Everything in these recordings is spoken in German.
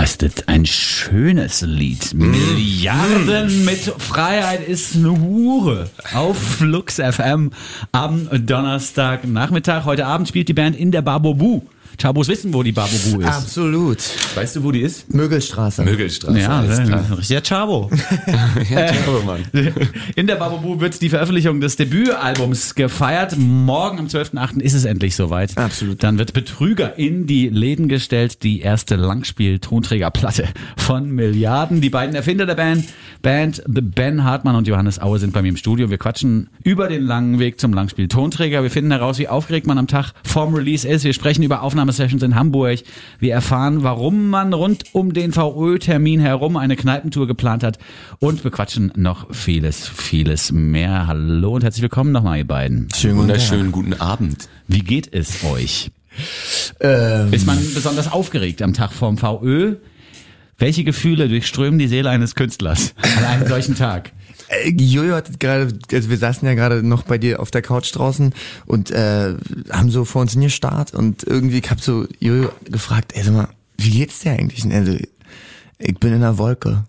ist das ein schönes Lied. Milliarden mit Freiheit ist eine Hure. Auf Flux FM am Donnerstagnachmittag. Heute Abend spielt die Band in der Babobu. Chabos wissen, wo die Babobu ist. Absolut. Weißt du, wo die ist? Mögelstraße. Ja, richtiger Chabo. Ja, Chabo, Mann. In der Babobu wird die Veröffentlichung des Debütalbums gefeiert. Morgen am 12.8. ist es endlich soweit. Absolut. Dann wird Betrüger in die Läden gestellt. Die erste Langspiel-Tonträgerplatte von Milliarden. Die beiden Erfinder der Band Ben Hartmann und Johannes Aue sind bei mir im Studio. Wir quatschen über den langen Weg zum Langspiel-Tonträger. Wir finden heraus, wie aufgeregt man am Tag vorm Release ist. Wir sprechen über Aufnahmesessions in Hamburg. Wir erfahren, warum man rund um den VÖ-Termin herum eine Kneipentour geplant hat und bequatschen noch vieles mehr. Hallo und herzlich willkommen nochmal, ihr beiden. Wunderschönen guten Abend. Wie geht es euch? Ist man besonders aufgeregt am Tag vorm VÖ? Welche Gefühle durchströmen die Seele eines Künstlers an einem solchen Tag? Jojo hat gerade, also wir saßen ja gerade noch bei dir auf der Couch draußen und haben so vor uns hingestarrt und irgendwie hab so Jojo gefragt, ey, sag mal, wie geht's dir eigentlich? Und er so, ich bin in einer Wolke.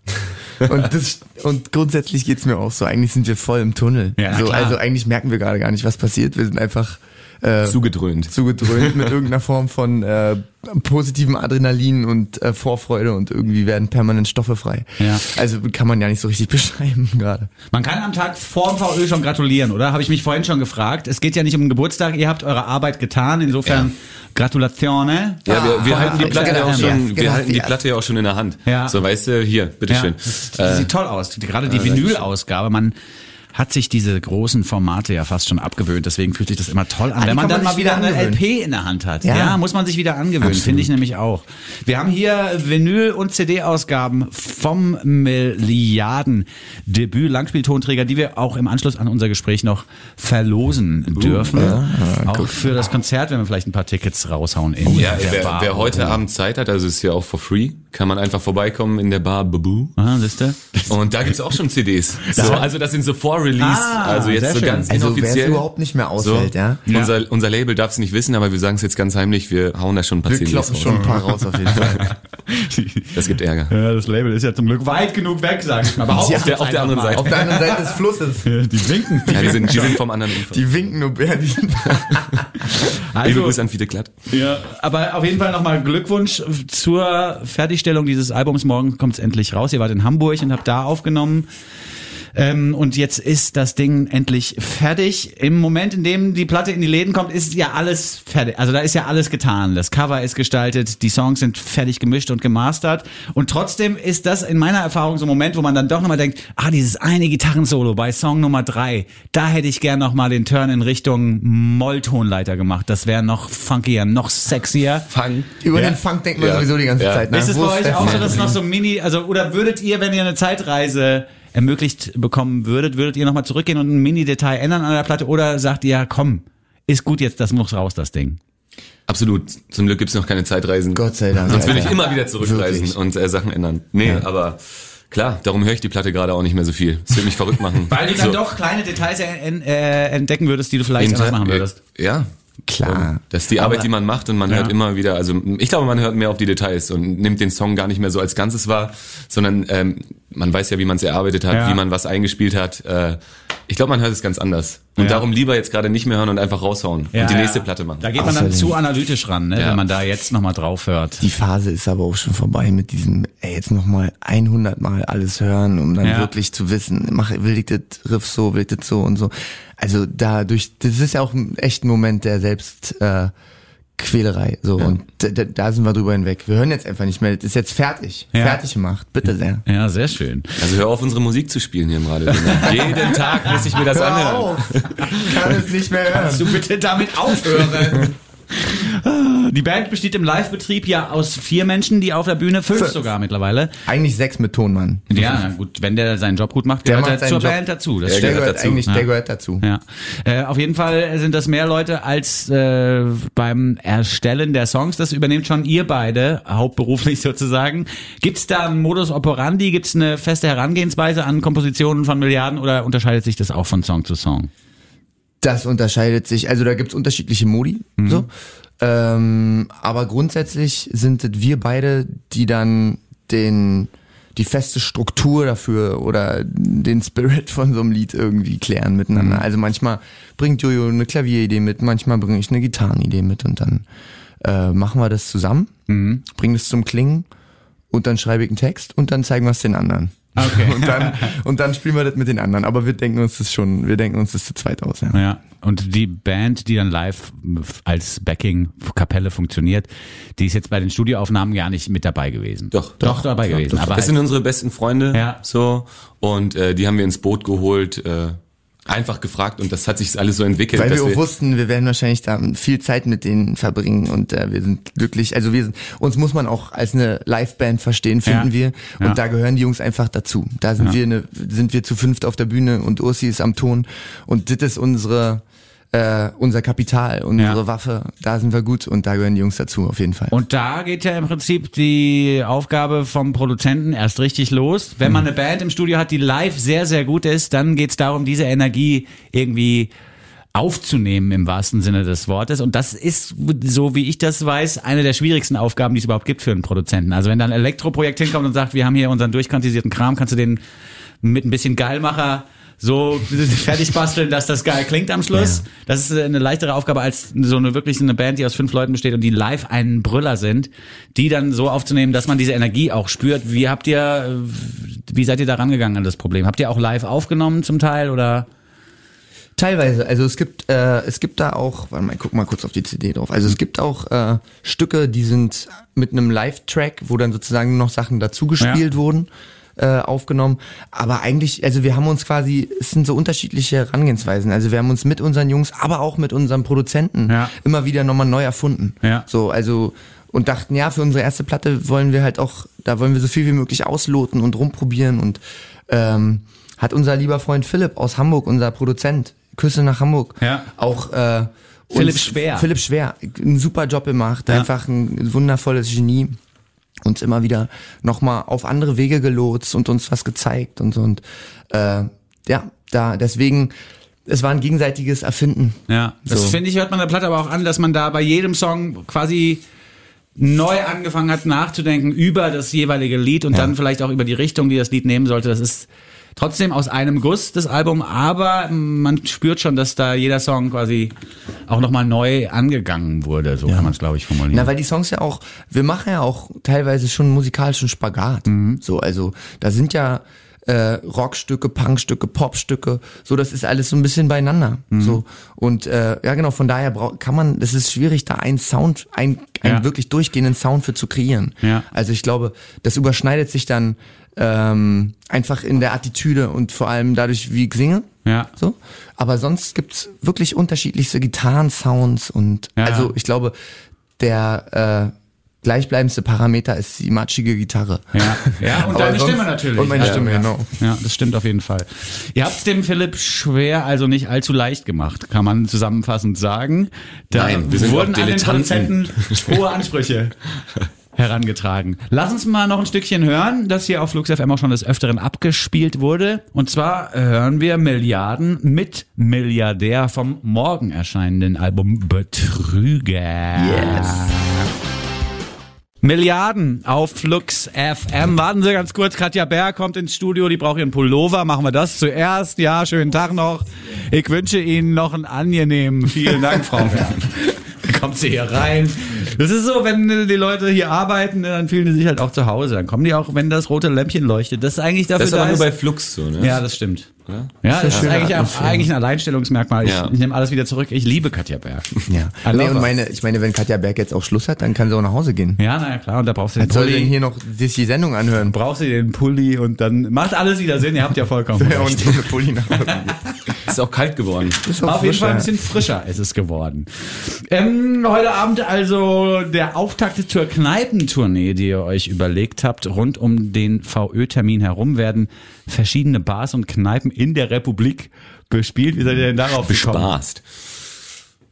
Und grundsätzlich geht's mir auch so, eigentlich sind wir voll im Tunnel. Ja, so, klar. also eigentlich merken wir gerade gar nicht, was passiert. Wir sind einfach Zugedröhnt mit irgendeiner Form von positivem Adrenalin und Vorfreude und irgendwie werden permanent Stoffe frei. Ja. Also kann man ja nicht so richtig beschreiben gerade. Man kann am Tag vorm VÖ schon gratulieren, oder? Habe ich mich vorhin schon gefragt. Es geht ja nicht um den Geburtstag, ihr habt eure Arbeit getan, insofern Gratulatione. Ja, wir halten die Platte ja auch schon, Genau, wir halten die Platte ja auch schon in der Hand. Ja. So, weißt du, hier, bitteschön. Das sieht toll aus. Gerade die Vinyl-Ausgabe, man hat sich diese großen Formate ja fast schon abgewöhnt, deswegen fühlt sich das immer toll an, wenn man dann mal wieder eine LP in der Hand hat. Ja, muss man sich wieder angewöhnen, finde ich nämlich auch. Wir haben hier Vinyl- und CD-Ausgaben vom Milliarden-Debüt-Langspieltonträger, die wir auch im Anschluss an unser Gespräch noch verlosen dürfen. Auch für das Konzert, wenn wir vielleicht ein paar Tickets raushauen in Ja, der Bar. wer heute Abend Zeit hat, also ist ja auch for free, kann man einfach vorbeikommen in der Bar Babu. Aha, siehste? Und da gibt's auch schon CDs. So, also das sind so Vor-Release, also jetzt sehr so schön. ganz Also wer es inoffiziell. überhaupt nicht mehr ausfällt, ja. Unser Label darf es nicht wissen, aber wir sagen es jetzt ganz heimlich, wir hauen da schon ein paar Wir CDs kloppen raus. schon ein paar raus auf jeden Fall. Das gibt Ärger. Ja, das Label ist ja zum Glück weit genug weg, sag ich mal. Aber Ja, auf der anderen Seite. Auf der anderen Seite des Flusses. Die winken. Ja, die sind vom anderen Ufer. Die winken nur Bär. Liebe Also, Grüße an Fiete Glatt. ja, aber auf jeden Fall nochmal Glückwunsch zur Fertigstellung dieses Albums. Morgen kommt es endlich raus. Ihr wart in Hamburg und habt da aufgenommen. Und jetzt ist das Ding endlich fertig. Im Moment, in dem die Platte in die Läden kommt, ist ja alles fertig. Also da ist ja alles getan. Das Cover ist gestaltet, die Songs sind fertig gemischt und gemastert. Und trotzdem ist das in meiner Erfahrung so ein Moment, wo man dann doch nochmal denkt, dieses eine Gitarrensolo bei Song Nummer 3, da hätte ich gern nochmal den Turn in Richtung Molltonleiter gemacht. Das wäre noch funkier, noch sexier. Fang. Über den Funk denkt man sowieso die ganze Zeit. Ist es Wo bei euch der auch so, Funk? dass noch so oder würdet ihr, wenn ihr eine Zeitreise ermöglicht bekommen würdet ihr nochmal zurückgehen und ein Mini-Detail ändern an der Platte oder sagt ihr, komm, ist gut jetzt, das muss raus, das Ding? Absolut. Zum Glück gibt's noch keine Zeitreisen. Gott sei Dank. Sonst würde ich Alter. immer wieder zurückreisen Wirklich. und Sachen ändern. Nee, aber klar, darum höre ich die Platte gerade auch nicht mehr so viel. Das würde mich verrückt machen. Weil du dann doch kleine Details entdecken würdest, die du vielleicht anders machen würdest. Ja. Klar. Das ist die Arbeit, die man macht und man hört immer wieder, also ich glaube, man hört mehr auf die Details und nimmt den Song gar nicht mehr so als Ganzes wahr, sondern man weiß ja, wie man es erarbeitet hat, wie man was eingespielt hat. Ich glaube, man hört es ganz anders. Und darum lieber jetzt gerade nicht mehr hören und einfach raushauen und die nächste Platte machen. Da geht man dann zu analytisch ran, ne, wenn man da jetzt nochmal drauf hört. Die Phase ist aber auch schon vorbei mit diesem, jetzt nochmal 100 Mal alles hören, um dann wirklich zu wissen, will ich das Riff so, will ich das so und so. Also das ist ja auch echt ein Moment der Selbstquälerei. So und da sind wir drüber hinweg. Wir hören jetzt einfach nicht mehr. Das ist jetzt fertig. Fertig gemacht. Bitte sehr. Ja, sehr schön. Also hör auf, unsere Musik zu spielen hier im Radio. Jeden Tag muss ich mir das anhören. Hör auf! Ich kann es nicht mehr hören. Kannst du bitte damit aufhören? Die Band besteht im Live-Betrieb ja aus 4 Menschen, die auf der Bühne, 5 sogar mittlerweile. Eigentlich 6 mit Tonmann. Ja, na gut, wenn der seinen Job gut macht, gehört er zur Band dazu. Das Der stimmt. gehört dazu. Der gehört dazu. Ja. Auf jeden Fall sind das mehr Leute als beim Erstellen der Songs. Das übernehmt schon ihr beide, hauptberuflich sozusagen. Gibt's da einen Modus operandi? Gibt's eine feste Herangehensweise an Kompositionen von Milliarden oder unterscheidet sich das auch von Song zu Song? Das unterscheidet sich, also da gibt's unterschiedliche Modi, so. Aber grundsätzlich sind es wir beide, die dann die feste Struktur dafür oder den Spirit von so einem Lied irgendwie klären miteinander. Also manchmal bringt Jojo eine Klavieridee mit, manchmal bringe ich eine Gitarrenidee mit und dann machen wir das zusammen, bringen es zum Klingen und dann schreibe ich einen Text und dann zeigen wir es den anderen. Okay. und dann spielen wir das mit den anderen. Aber wir denken uns das zu zweit aus. Ja. Und die Band, die dann live als Backing-Kapelle funktioniert, die ist jetzt bei den Studioaufnahmen gar nicht mit dabei gewesen. Doch dabei gewesen. Aber das sind unsere besten Freunde. Ja. So. Und die haben wir ins Boot geholt, einfach gefragt und das hat sich alles so entwickelt. Weil wir auch wussten, wir werden wahrscheinlich da viel Zeit mit denen verbringen und wir sind glücklich. Also uns muss man auch als eine Liveband verstehen, finden wir. Und da gehören die Jungs einfach dazu. Da sind wir zu fünft auf der Bühne und Ursi ist am Ton und das ist unser Kapital, unsere Waffe, da sind wir gut und da gehören die Jungs dazu, auf jeden Fall. Und da geht ja im Prinzip die Aufgabe vom Produzenten erst richtig los. Wenn man eine Band im Studio hat, die live sehr, sehr gut ist, dann geht es darum, diese Energie irgendwie aufzunehmen im wahrsten Sinne des Wortes. Und das ist, so wie ich das weiß, eine der schwierigsten Aufgaben, die es überhaupt gibt für einen Produzenten. Also wenn da ein Elektroprojekt hinkommt und sagt, wir haben hier unseren durchkantisierten Kram, kannst du den mit ein bisschen Geilmacher so fertig basteln, dass das geil klingt am Schluss. Ja. Das ist eine leichtere Aufgabe als so eine Band, die aus 5 Leuten besteht und die live einen Brüller sind, die dann so aufzunehmen, dass man diese Energie auch spürt. Wie seid ihr da rangegangen an das Problem? Habt ihr auch live aufgenommen zum Teil oder? Teilweise, also es gibt da auch, warte mal, ich guck mal kurz auf die CD drauf. Also es gibt auch Stücke, die sind mit einem Live-Track, wo dann sozusagen noch Sachen dazu gespielt wurden. Aufgenommen, aber eigentlich, also wir haben uns quasi, es sind so unterschiedliche Herangehensweisen, also wir haben uns mit unseren Jungs, aber auch mit unserem Produzenten immer wieder nochmal neu erfunden, so, also und dachten, ja, für unsere erste Platte wollen wir halt auch, da wollen wir so viel wie möglich ausloten und rumprobieren und hat unser lieber Freund Philipp aus Hamburg, unser Produzent, Küsse nach Hamburg, auch Philipp Schwer, einen super Job gemacht, einfach ein wundervolles Genie. Uns immer wieder nochmal auf andere Wege gelotst und uns was gezeigt und so und deswegen, es war ein gegenseitiges Erfinden. Ja, das finde ich, hört man der Platte aber auch an, dass man da bei jedem Song quasi neu angefangen hat nachzudenken über das jeweilige Lied und dann vielleicht auch über die Richtung, die das Lied nehmen sollte. Das ist trotzdem aus einem Guss, das Album, aber man spürt schon, dass da jeder Song quasi auch nochmal neu angegangen wurde, so kann man es, glaube ich, formulieren. Na, weil die Songs ja auch, wir machen ja auch teilweise schon musikalischen Spagat. So, also da sind ja Rockstücke, Punkstücke, Popstücke, so, das ist alles so ein bisschen beieinander. So. Und genau, von daher das ist schwierig, da einen Sound, einen wirklich durchgehenden Sound für zu kreieren. Ja. Also ich glaube, das überschneidet sich dann einfach in der Attitüde und vor allem dadurch, wie ich singe. Ja. So. Aber sonst gibt's wirklich unterschiedlichste Gitarrensounds und also ich glaube, der gleichbleibendste Parameter ist die matschige Gitarre. Ja, und deine Stimme natürlich. Und meine Stimme, genau. Ja, das stimmt auf jeden Fall. Ihr habt's dem Philipp Schwer also nicht allzu leicht gemacht, kann man zusammenfassend sagen. Da Nein, wir sind wurden an den Produzenten hohe Ansprüche herangetragen. Lass uns mal noch ein Stückchen hören, das hier auf Flux FM auch schon des Öfteren abgespielt wurde. Und zwar hören wir Milliarden mit Milliardär vom morgen erscheinenden Album Betrüger. Yes. Milliarden auf Flux FM. Warten Sie ganz kurz, Katja Bär kommt ins Studio, die braucht ihren Pullover. Machen wir das zuerst. Ja, schönen Tag noch. Ich wünsche Ihnen noch einen angenehmen. Vielen Dank, Frau Bär. Kommt sie hier rein. Das ist so, wenn die Leute hier arbeiten, dann fühlen die sich halt auch zu Hause. Dann kommen die auch, wenn das rote Lämpchen leuchtet. Das ist eigentlich dafür da. Das ist aber nur bei Flux so, ne? Ja, das stimmt. Ja, das ist eigentlich ein Alleinstellungsmerkmal. Ich nehme alles wieder zurück. Ich liebe Katja Berg. Ja. Nee, und ich meine, wenn Katja Berg jetzt auch Schluss hat, dann kann sie auch nach Hause gehen. Ja, na ja, klar. Und da brauchst du den Pulli. Soll sie denn hier noch sich die Sendung anhören? Brauchst du den Pulli und dann macht alles wieder Sinn. Ihr habt ja vollkommen recht. Und ohne Pulli nach Hause gehen. Ist auch kalt geworden. Auf jeden Fall ein bisschen frischer ist es geworden. Heute Abend also der Auftakt zur Kneipentournee, die ihr euch überlegt habt. Rund um den VÖ-Termin herum werden verschiedene Bars und Kneipen in der Republik bespielt. Wie seid ihr denn darauf gekommen? Bespaßt.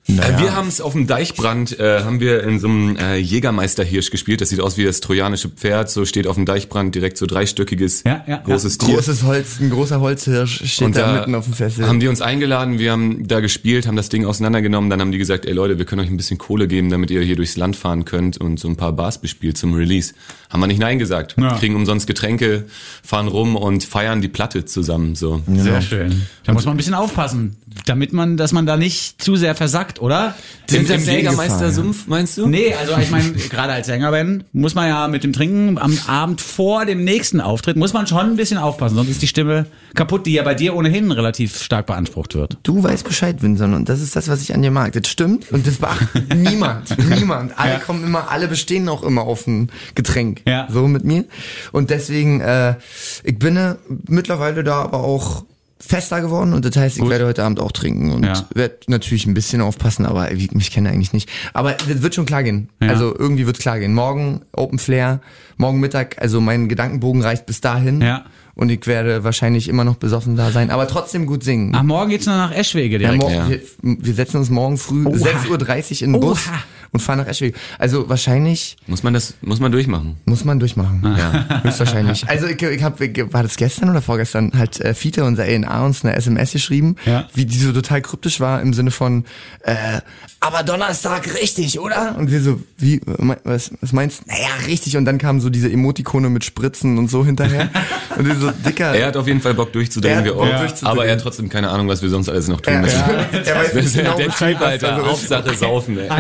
Wir haben es auf dem Deichbrand, haben wir in so einem Jägermeister-Hirsch gespielt. Das sieht aus wie das trojanische Pferd, so steht auf dem Deichbrand direkt so dreistöckiges, großes Tier. Großes Holz, ein großer Holzhirsch steht da mitten auf dem Festival. Haben die uns eingeladen, wir haben da gespielt, haben das Ding auseinandergenommen, dann haben die gesagt, ey Leute, wir können euch ein bisschen Kohle geben, damit ihr hier durchs Land fahren könnt und so ein paar Bars bespielt zum Release. Haben wir nicht Nein gesagt. Ja. Kriegen umsonst Getränke, fahren rum und feiern die Platte zusammen, so. Sehr schön. Da muss man ein bisschen aufpassen, dass man da nicht zu sehr versackt, oder? Im Jägermeister-Sumpf, meinst du? Nee, also ich meine, gerade als Sängerin muss man ja mit dem Trinken am Abend vor dem nächsten Auftritt, muss man schon ein bisschen aufpassen, sonst ist die Stimme kaputt, die ja bei dir ohnehin relativ stark beansprucht wird. Du weißt Bescheid, Vincent, und das ist das, was ich an dir mag. Das stimmt und das beachtet niemand. Alle bestehen auch immer auf ein Getränk. Ja. So mit mir. Und deswegen, ich bin mittlerweile da aber auch fester geworden und das heißt, ich werde heute Abend auch trinken und werde natürlich ein bisschen aufpassen, aber mich kenne eigentlich nicht. Aber das wird schon klar gehen. Ja. Also irgendwie wird es klar gehen. Morgen Open Flair, morgen Mittag, also mein Gedankenbogen reicht bis dahin. Ja. Und ich werde wahrscheinlich immer noch besoffen da sein, aber trotzdem gut singen. Ach, morgen geht's noch nach Eschwege direkt. Ja, wir setzen uns morgen früh 6:30 Uhr in den Bus und fahren nach Eschwege. Also wahrscheinlich... Muss man durchmachen. Muss man durchmachen, ja. Höchstwahrscheinlich. Also war das gestern oder vorgestern, hat Fiete, unser A&R, uns eine SMS geschrieben, wie die so total kryptisch war im Sinne von, aber Donnerstag richtig, oder? Und wir so, wie, was meinst du? Naja, richtig. Und dann kamen so diese Emotikone mit Spritzen und so hinterher. Und wir so, Dicker. Er hat auf jeden Fall Bock durchzudrehen, aber er hat trotzdem keine Ahnung, was wir sonst alles noch tun müssen. Er weiß nicht genau, der Typ, Alter, also Hauptsache saufen, ey.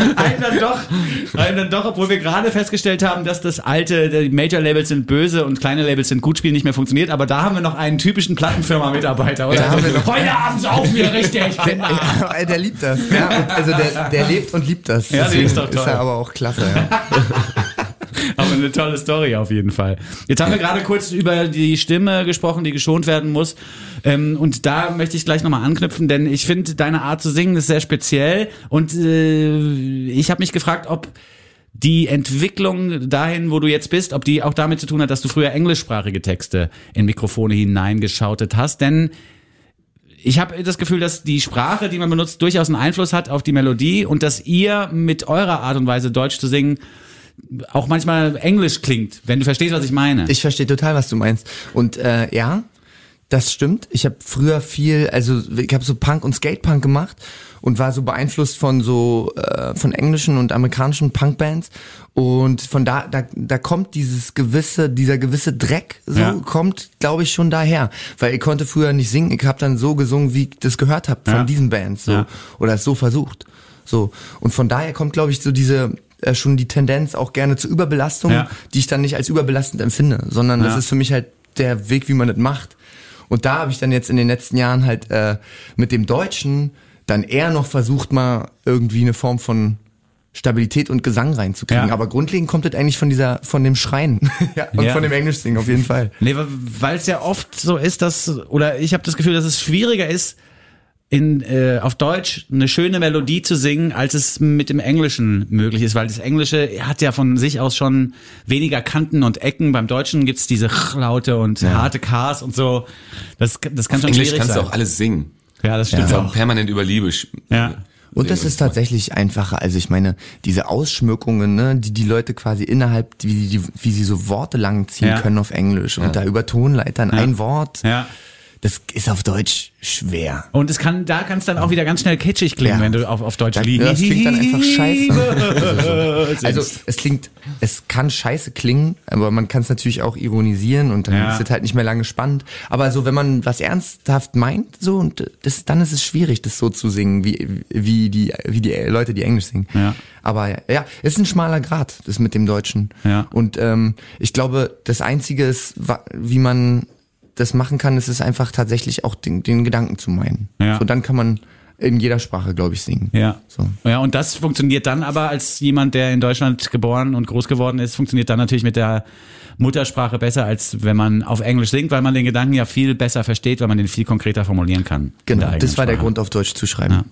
Einen dann doch, obwohl wir gerade festgestellt haben, dass das alte, die Major-Labels sind böse und kleine Labels sind gut, Spiel nicht mehr funktioniert, aber da haben wir noch einen typischen Plattenfirma-Mitarbeiter, oder? Heute Abend saufen wir richtig. Der liebt das. Ja, also der lebt und liebt das. Ja, deswegen ist doch toll. Ist er aber auch klasse, ja. Aber eine tolle Story auf jeden Fall. Jetzt haben wir gerade kurz über die Stimme gesprochen, die geschont werden muss. Und da möchte ich gleich nochmal anknüpfen, denn ich finde, deine Art zu singen ist sehr speziell. Und ich habe mich gefragt, ob die Entwicklung dahin, wo du jetzt bist, ob die auch damit zu tun hat, dass du früher englischsprachige Texte in Mikrofone hineingeschautet hast. Denn ich habe das Gefühl, dass die Sprache, die man benutzt, durchaus einen Einfluss hat auf die Melodie und dass ihr mit eurer Art und Weise Deutsch zu singen auch manchmal Englisch klingt, wenn du verstehst, was ich meine. Ich verstehe total, was du meinst. Und ja, das stimmt. Ich habe früher ich habe so Punk und Skatepunk gemacht und war so beeinflusst von von englischen und amerikanischen Punkbands. Und von da kommt dieser gewisse Dreck, kommt, glaube ich, schon daher. Weil ich konnte früher nicht singen, ich habe dann so gesungen, wie ich das gehört habe von diesen Bands, oder es so versucht. So. Und von daher kommt, glaube ich, so schon die Tendenz auch gerne zur Überbelastung, die ich dann nicht als überbelastend empfinde, sondern das ist für mich halt der Weg, wie man das macht. Und da habe ich dann jetzt in den letzten Jahren halt mit dem Deutschen dann eher noch versucht, mal irgendwie eine Form von Stabilität und Gesang reinzukriegen. Aber grundlegend kommt das eigentlich von dem Schreien und von dem Englischsingen auf jeden Fall. Nee, weil es ja oft so ist, oder ich habe das Gefühl, dass es schwieriger ist, auf Deutsch eine schöne Melodie zu singen, als es mit dem Englischen möglich ist, weil das Englische hat ja von sich aus schon weniger Kanten und Ecken. Beim Deutschen gibt's diese Laute und harte Ks und so. Das kann schon schwierig sein. Englisch kannst du auch alles singen. Ja, das stimmt auch. Permanent über Liebe. Ja. Und das ist tatsächlich einfacher. Also ich meine, diese Ausschmückungen, ne, die Leute quasi innerhalb, wie sie so Worte lang ziehen können auf Englisch und da über Tonleitern ein Wort. Ja. Das ist auf Deutsch schwer. Und da kann es dann auch wieder ganz schnell kitschig klingen, wenn du auf Deutsch liegst. Das klingt dann einfach scheiße. Also es kann scheiße klingen, aber man kann es natürlich auch ironisieren und dann ist es halt nicht mehr lange spannend. Aber so, wenn man was ernsthaft meint, so, und dann ist es schwierig, das so zu singen, wie die Leute, die Englisch singen. Ja. Aber ja, es ist ein schmaler Grat, das mit dem Deutschen. Ja. Und ich glaube, das Einzige ist, wie man das machen kann, ist es einfach tatsächlich auch den Gedanken zu meinen. Ja. So, dann kann man in jeder Sprache, glaube ich, singen. Ja. So. Ja, und das funktioniert dann aber als jemand, der in Deutschland geboren und groß geworden ist, funktioniert dann natürlich mit der Muttersprache besser, als wenn man auf Englisch singt, weil man den Gedanken ja viel besser versteht, weil man den viel konkreter formulieren kann. Genau, das war der Grund, auf Deutsch zu schreiben. Ja.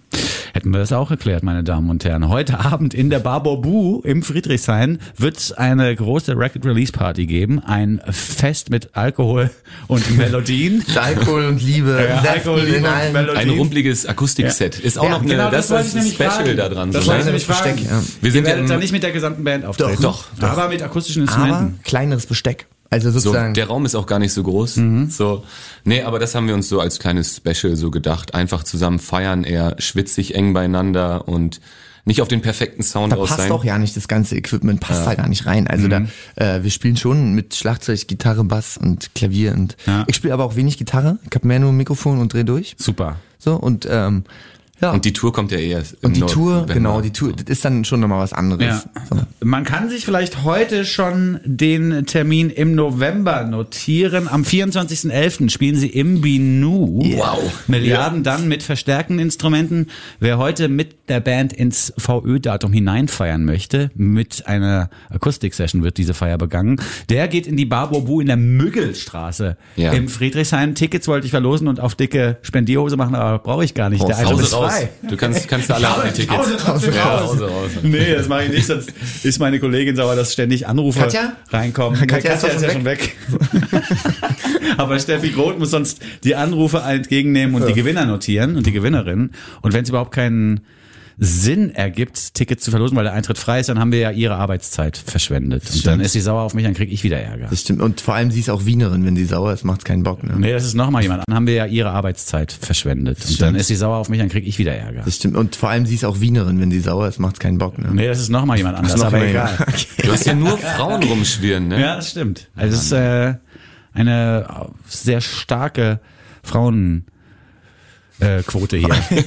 Hätten wir das auch erklärt, meine Damen und Herren. Heute Abend in der Bar Bobu im Friedrichshain wird es eine große Record-Release-Party geben. Ein Fest mit Alkohol und Melodien. Alkohol und Liebe. Alkohol, Liebe und Melodien. Ein rumpeliges Akustikset. Ist auch noch genau, das ist ein Special da dran. Das so, wollte ich ne? nämlich fragen. Besteck, ja. Wir sind werdet da nicht mit der gesamten Band auftreten. Doch. Aber mit akustischen Aber Instrumenten. kleineres Besteck. Also So, sozusagen. der Raum ist auch gar nicht so groß. So, nee, aber das haben wir uns so als kleines Special so gedacht. Einfach zusammen feiern, eher schwitzig eng beieinander und nicht auf den perfekten Sound Da aus passt sein. auch ja nicht, das ganze Equipment passt da gar nicht rein. Also wir spielen schon mit Schlagzeug, Gitarre, Bass und Klavier und ich spiele aber auch wenig Gitarre. Ich habe mehr nur ein Mikrofon und dreh durch. Super. So und ja. Und die Tour kommt ja eher. Und die Tour, genau, die Tour, das ist dann schon nochmal was anderes. Ja. So. Man kann sich vielleicht heute schon den Termin im November notieren. Am 24.11. spielen sie im Binu. Wow. Milliarden dann mit verstärkten Instrumenten. Wer heute mit der Band ins VÖ-Datum hineinfeiern möchte, mit einer Akustik-Session wird diese Feier begangen, der geht in die Bar Bobu in der Müggelstraße im Friedrichshain. Tickets wollte ich verlosen und auf dicke Spendierhose machen, aber brauche ich gar nicht. Der Eintritt ist raus. frei. Du kannst da alle haben die Tickets. Hause raus. Nee, das mache ich nicht, sonst ist meine Kollegin sauer, dass ständig Anrufe Katja? reinkommen. Katja ist ist ja schon weg. Aber Steffi Groth muss sonst die Anrufe entgegennehmen und die Gewinner notieren und die Gewinnerin. Und wenn es überhaupt keinen Sinn ergibt, Tickets zu verlosen, weil der Eintritt frei ist, dann haben wir ja ihre Arbeitszeit verschwendet. Und dann ist sie sauer auf mich, dann kriege ich wieder Ärger. Das stimmt. Und vor allem sie ist auch Wienerin, wenn sie sauer ist, macht's keinen Bock. Ne? Nee, das ist nochmal jemand. Dann haben wir ja ihre Arbeitszeit verschwendet. Und dann ist sie sauer auf mich, dann kriege ich wieder Ärger. Das stimmt. Und vor allem sie ist auch Wienerin, wenn sie sauer ist, macht's keinen Bock. Ne? Nee, das ist nochmal jemand anders, noch aber mal egal. jemand. Okay. Du hast ja nur Frauen rumschwirren, ne? Ja, das stimmt. Also es ist eine sehr starke Frauenquote hier.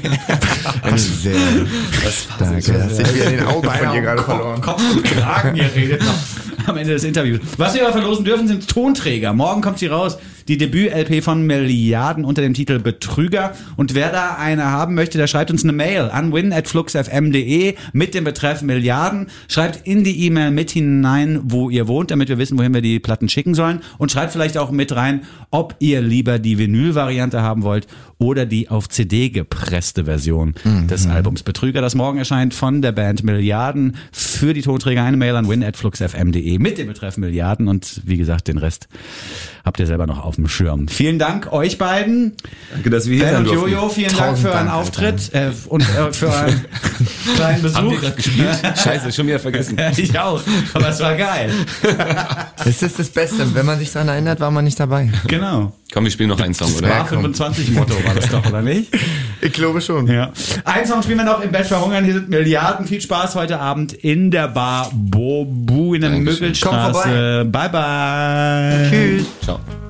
Sehr stark. Ja. Hast du wieder den Augen von dir gerade verloren. Kopf und Kragen, ihr redet noch am Ende des Interviews. Was wir aber verlosen dürfen, sind Tonträger. Morgen kommt sie raus. Die Debüt-LP von Milliarden unter dem Titel Betrüger. Und wer da eine haben möchte, der schreibt uns eine Mail an win@fluxfm.de mit dem Betreff Milliarden. Schreibt in die E-Mail mit hinein, wo ihr wohnt, damit wir wissen, wohin wir die Platten schicken sollen. Und schreibt vielleicht auch mit rein, ob ihr lieber die Vinyl-Variante haben wollt oder die auf CD gepresste Version des Albums Betrüger, das morgen erscheint von der Band Milliarden. Für die Tonträger eine Mail an win@fluxfm.de mit dem Betreff Milliarden. Und wie gesagt, den Rest habt ihr selber noch auf dem Schirm. Vielen Dank euch beiden. Danke, dass wir hier Ben sein und durften. Jojo, vielen Dank für einen Auftritt und für einen kleinen Besuch. Haben wir gerade gespielt? Scheiße, schon wieder vergessen. Ich auch, aber es war geil. Das ist das Beste. Wenn man sich daran erinnert, war man nicht dabei. Genau. Komm, wir spielen noch einen Song, oder? Bar 25 Motto war das doch, oder nicht? Ich glaube schon. Ja. Einen Song spielen wir noch im Bett verhungern. Hier sind Milliarden. Viel Spaß heute Abend in der Bar Bobu in der Dankeschön. Müggelstraße. Bye bye. Tschüss. Ciao.